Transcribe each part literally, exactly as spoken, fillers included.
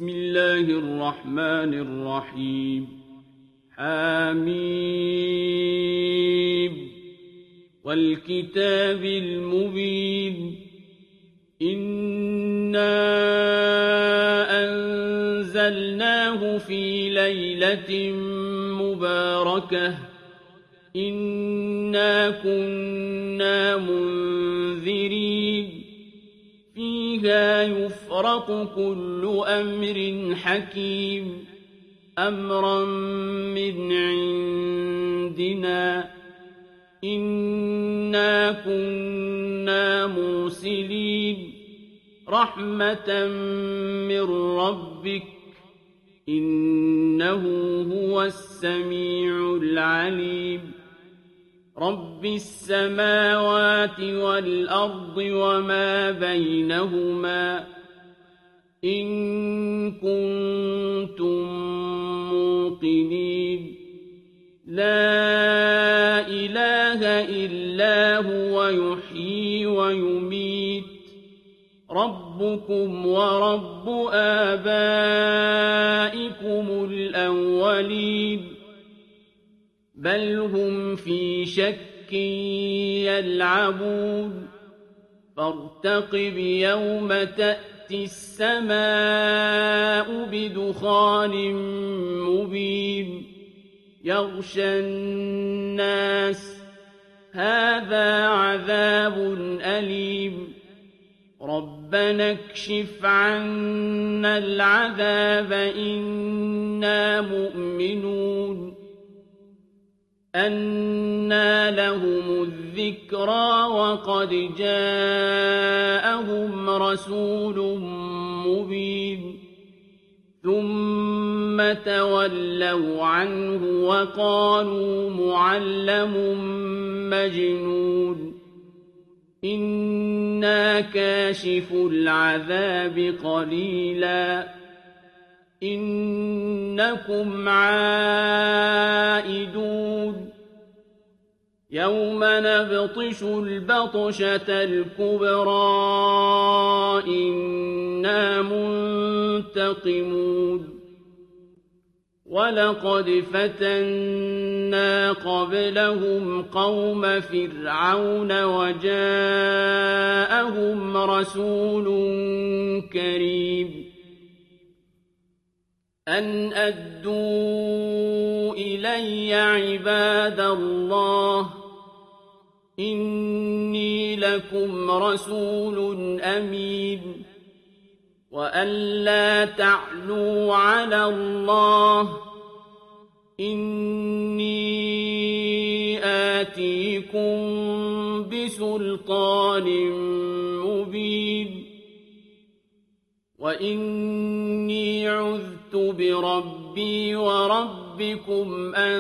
بسم الله الرحمن الرحيم حميم والكتاب المبين إنا أنزلناه في ليلة مباركة إنا كنا منذرين فيها يفرق كل أمر حكيم أمرا من عندنا إنا كنا مرسلين رحمة من ربك إنه هو السميع العليم رب السماوات والأرض وما بينهما إن كنتم موقنين لا إله إلا هو يحيي ويميت ربكم ورب آبائكم الأولين بل هم في شك يلعبون فارتقب يوم تأتي السماء بدخان مبين يغشى الناس هذا عذاب أليم ربنا اكشف عنا العذاب إنا مؤمنون أنى لهم الذكرى وقد جاءهم رسول مبين ثم تولوا عنه وقالوا معلم مجنون إنا كاشف العذاب قليلا إنكم عائدون يوم نبطش البطشة الكبرى إنا منتقمون ولقد فتنا قبلهم قوم فرعون وجاءهم رسول كريم أن أدوا إلي عباد الله إني لكم رسول أمين وأن لا تعلوا على الله إني آتيكم بسلطان مبين وإني عذت بربي وربكم أن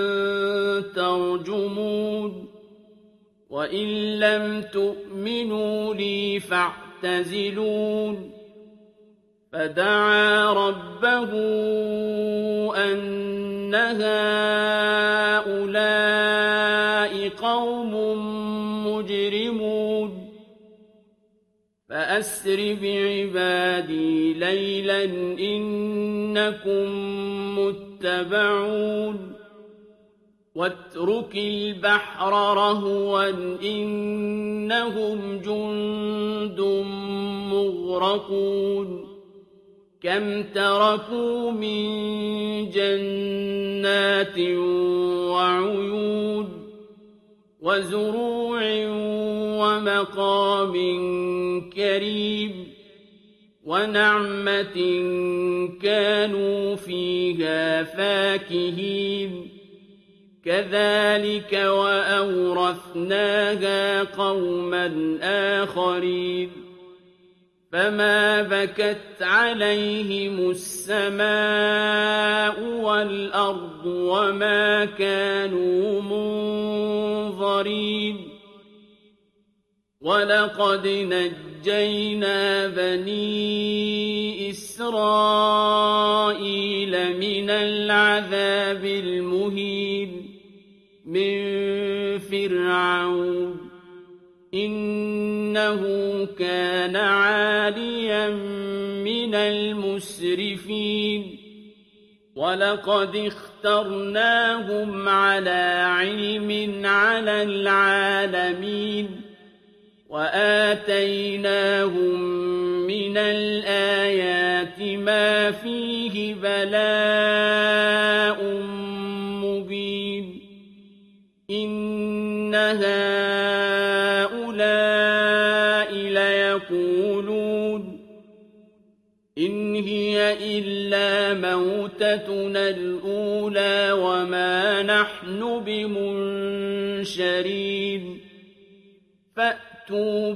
ترجمون وإن لم تؤمنوا لي فاعتزلون فدعا ربه أن هؤلاء قوم مجرمون فأسر بعبادي ليلا إنكم متبعون واترك البحر رهوا إنهم جند مغرقون كم تركوا من جنات وعيون وزروع ومقام كريم ونعمة كانوا فيها فاكهين كذلك وأورثناها قوما آخرين فما بكت عليهم السماء والأرض وما كانوا منظرين ولقد نجينا بني إسرائيل من العذاب المهين من فرعون إنه كان عاليا من المسرفين مُسْرِفِينَ وَلَقَدِ اخْتَرْنَاهُمْ عَلَىٰ عِلْمٍ عَلَى الْعَالَمِينَ وَآتَيْنَاهُم مِّنَ الْآيَاتِ مَا فِيهِ بَلَاءٌ مُّبِينٌ إِنَّ هَٰؤُلَاءِ لَيَقُولُونَ إِنْ هِيَ إِلَّا مَوْتَتُنَا الْأُولَىٰ وَمَا نَحْنُ بِمُنشَرِينَ فَأْتُوا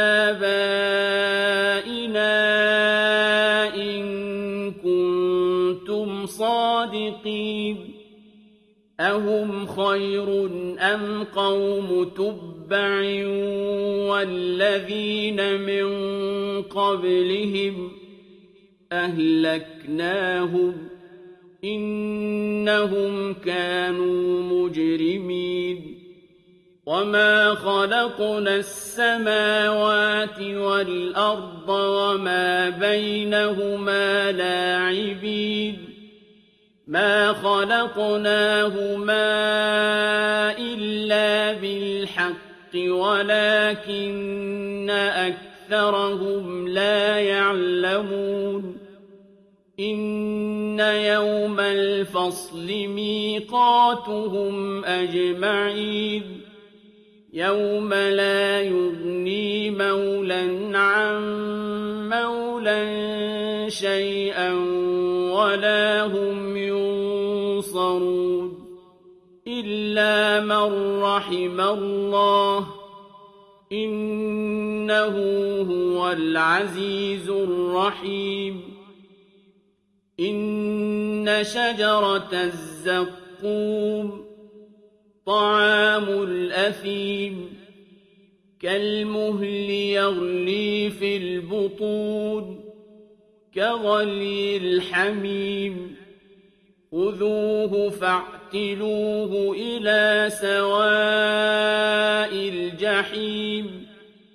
بِآبَائِنَا إِن كُنتُمْ صَادِقِينَ أَهُمْ خَيْرٌ أَمْ قَوْمُ تُبَّعٍ وَالَّذِينَ مِن قَبْلِهِمْ أَهْلَكْنَاهُمْ إِنَّهُمْ كَانُوا مُجْرِمِينَ وَمَا خَلَقْنَا السَّمَاوَاتِ وَالْأَرْضَ وَمَا بَيْنَهُمَا لَاعِبِينَ مَا خَلَقْنَاهُمَا إِلَّا بِالْحَقِّ وَلَٰكِنَّ أَكْثَرَهُمْ لَا يَعْلَمُونَ إِنَّ يَوْمَ الْفَصْلِ مِيقَاتُهُمْ أَجْمَعِينَ يَوْمَ لَا يُغْنِي مَوْلًى عَن مَّوْلًى شَيْئًا وَلَا هُمْ يُنصَرُونَ إِلَّا مَن رَّحِمَ اللَّهُ إِنَّهُ هُوَ الْعَزِيزُ الرَّحِيمُ إِنَّ شَجَرَتَ الزَّقُّومِ طَعَامُ الْأَثِيمِ كَالْمُهْلِ يَغْلِي فِي الْبُطُونِ كَغَلْيِ الْحَمِيمِ خُذُوهُ فَاعْتِلُوهُ إِلَىٰ سَوَاءِ الْجَحِيمِ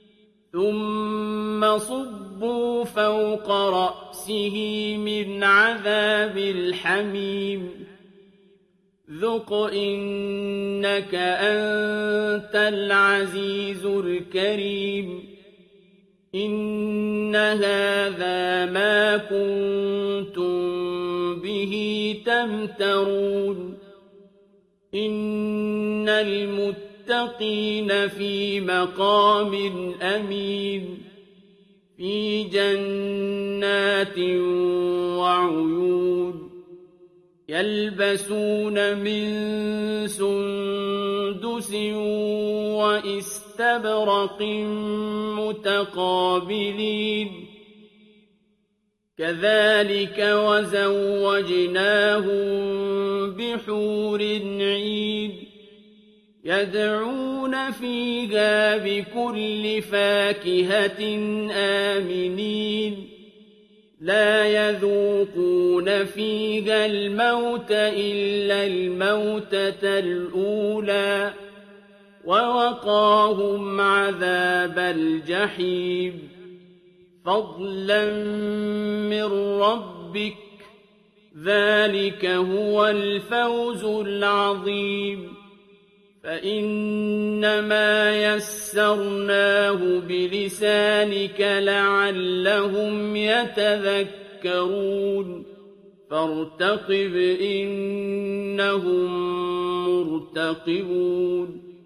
ثُمَّ صُبُّوا فَوْقَ رَأْسِهِ مِنْ عَذَابِ الْحَمِيمِ ذُقْ إِنَّكَ أَنتَ الْعَزِيزُ الْكَرِيمُ إِنَّ هَٰذَا مَا كُنتُم بِهِ تَمْتَرُونَ إِنَّ الْمُتَّقِينَ فِي مَقَامٍ أَمِينٍ فِي جَنَّاتٍ وَعُيُونٍ يَلْبَسُونَ مِن سُندُسٍ وَإِسْتَبْرَقٍ مُّتَقَابِلِينَ كَذَٰلِكَ وَزَوَّجْنَاهُم بِحُورٍ عِينٍ يَدْعُونَ فِيهَا بِكُلِّ فَاكِهَةٍ آمِنِينَ لَا يَذُوقُونَ فِيهَا الْمَوْتَ إِلَّا الْمَوْتَةَ الْأُولَىٰ وَوَقَاهُمْ عَذَابَ الْجَحِيمِ فَضْلًا مِّن رَّبِّكَ ۚ ذَٰلِكَ هُوَ الْفَوْزُ الْعَظِيمُ فَإِنَّمَا يَسَّرْنَاهُ بِلِسَانِكَ لَعَلَّهُمْ يَتَذَكَّرُونَ فَارْتَقِبْ إِنَّهُم مُّرْتَقِبُونَ